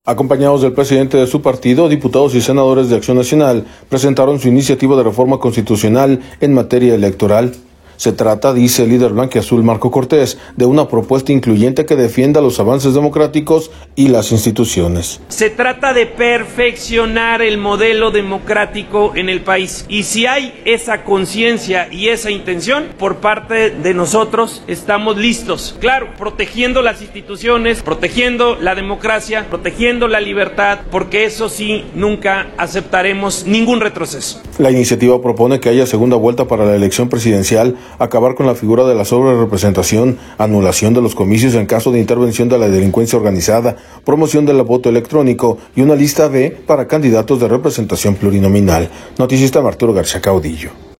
Acompañados del presidente de su partido, diputados y senadores de Acción Nacional presentaron su iniciativa de reforma constitucional en materia electoral. Se trata, dice el líder blanquiazul Marco Cortés, de una propuesta incluyente que defienda los avances democráticos y las instituciones. Se trata de perfeccionar el modelo democrático en el país. Y si hay esa conciencia y esa intención por parte de nosotros, estamos listos. Claro, protegiendo las instituciones, protegiendo la democracia, protegiendo la libertad, porque eso sí, nunca aceptaremos ningún retroceso. La iniciativa propone que haya segunda vuelta para la elección presidencial, acabar con la figura de la sobrerepresentación, anulación de los comicios en caso de intervención de la delincuencia organizada, promoción del voto electrónico y una lista B para candidatos de representación plurinominal. Noticista Arturo García Caudillo.